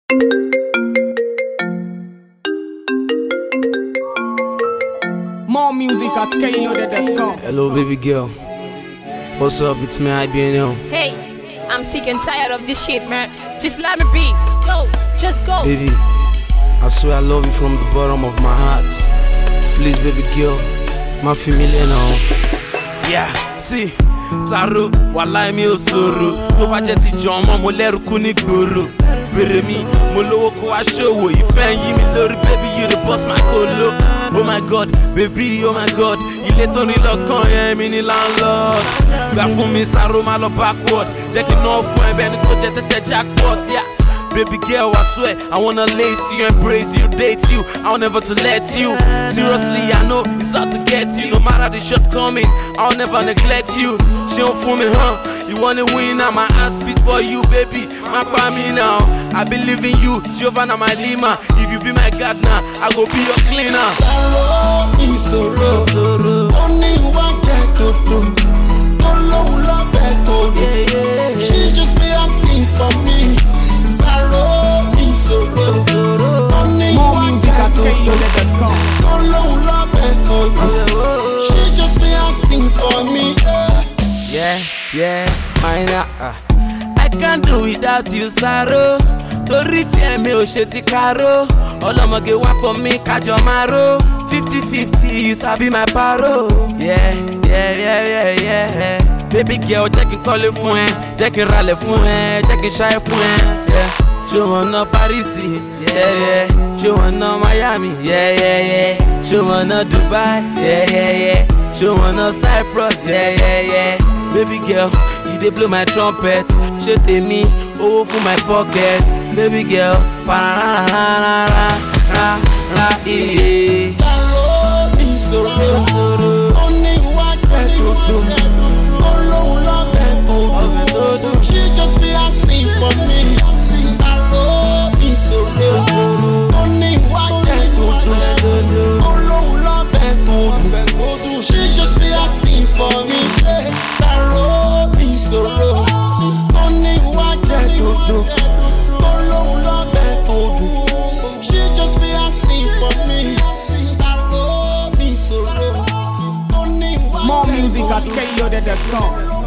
More music at KLoaded.com. Hello, baby girl. What's up? It's me, IBNL. Hey, I'm sick and tired of this shit, man. Just let me be. Go, just go. Baby, I swear I love you from the bottom of my heart. Please, baby girl, my familiar now. Yeah, see, Saro, wallahi mi ò sọ̀rọ̀. Tó bá jẹ́ ti jọ ọmọ mo lẹ́rù kú ní gbòòrò. Bèrè mi, mo lówó kó wá ṣòwò. Ìfẹ́ yín mi lórí, baby, you the boss my colo. Oh my God, baby, oh my God. Ilé tó ní lọ́kàn yẹn mi ní landlord. Gbà fún mi Saro má lọ backward. Jẹ́ kí n náà fún ẹ bẹ́ẹ̀ ni kò jẹ́ tẹ́tẹ́ jackpot, yeah. Baby girl, I swear, I wanna lace you, embrace you, date you. I'll never to let you. Seriously, I know it's hard to get you. No matter the shortcoming, I'll never neglect you. She don't fool me, huh? You wanna win now, my heart beat for you, baby. My by me now. I believe in you, Giovanna, my Lima. If you be my God now, I go be your cleaner. Sorrow is sorrow. Only one can do. Don't love that to. She just be acting for me. Sorrow is sorrow. Only More one music can at do. KLoaded.com. Don't love that to. She just be acting for me. Yeah, mine. I can't do without you, Saro. Torí tí ẹ̀mí ò ṣe ti káró. Ọlọ́mọge wá for me, kájọ máa ró. 50-50, you sabi my paro. Yeah. Baby girl, jẹ́ kí n kọ́lé fún ẹ, jẹ́ kí n ralẹ̀ fún ẹ, jẹ́ kí n ṣayé fún ẹ. Yeah. Ṣé wọn ná Paris? Yeah. Ṣé wọn ná Miami? Yeah. Ṣé wọn ná Dubai? Yeah. Ṣé wọn ná Cyprus? Yeah. Baby girl, you dey blow my trumpet. Ṣé tèmi owó fún my pocket? Baby girl, pararararara, iye. Sorrow is sorrow. Only one can do. Don't love that to. She just be acting for me. Sorrow is sorrow. Only one can do. Don't love that to. She just be acting for me. Sorrow is sorrow. Only one can do. Don't love that to. She just be acting for me. Sorrow is sorrow. Only one More can music do. at KLoaded.com.